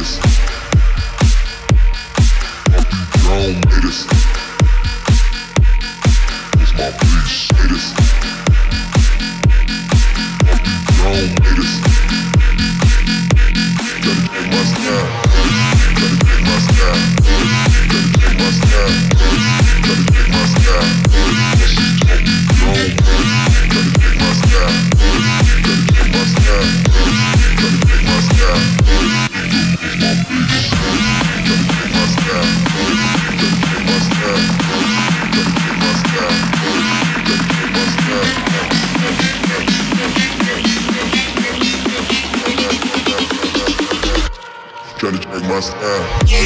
haters. I'll be down, haters. What's my face, haters? I'll be down, haters. Gotta take my style, gotta take my style, gotta take my style, gotta take my style. I'll be down, gotta take my style, gotta take my style, gotta take my style. What's my face? Gotta take my style, gotta take my style, gotta take my style, gotta take my style. Trying to check my style.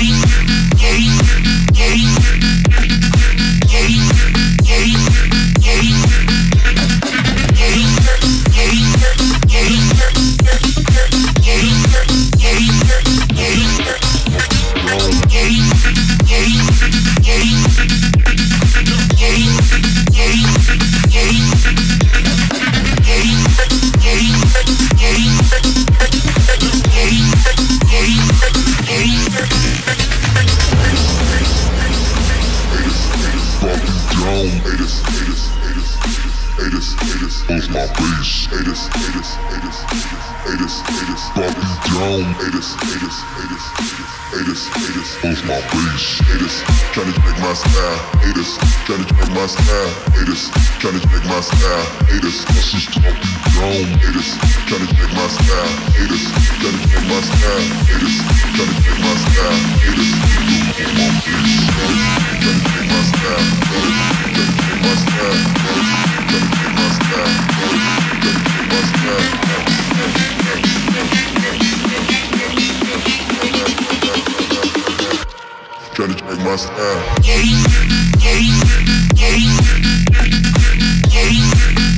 What's my face? Haters, haters, haters, haters, haters, drop me down. Haters, haters, haters, haters, haters, what's my face? Haters, tryna check my style. Haters, tryna check my style. Haters, tryna check my style. Haters, this is drop me down. Haters, tryna check my style. Haters, tryna check my style. Haters, tryna check my style. Haters, what's my face? Tryna check my style. Tryna check my style. Tryna check my style. Trying to check my style.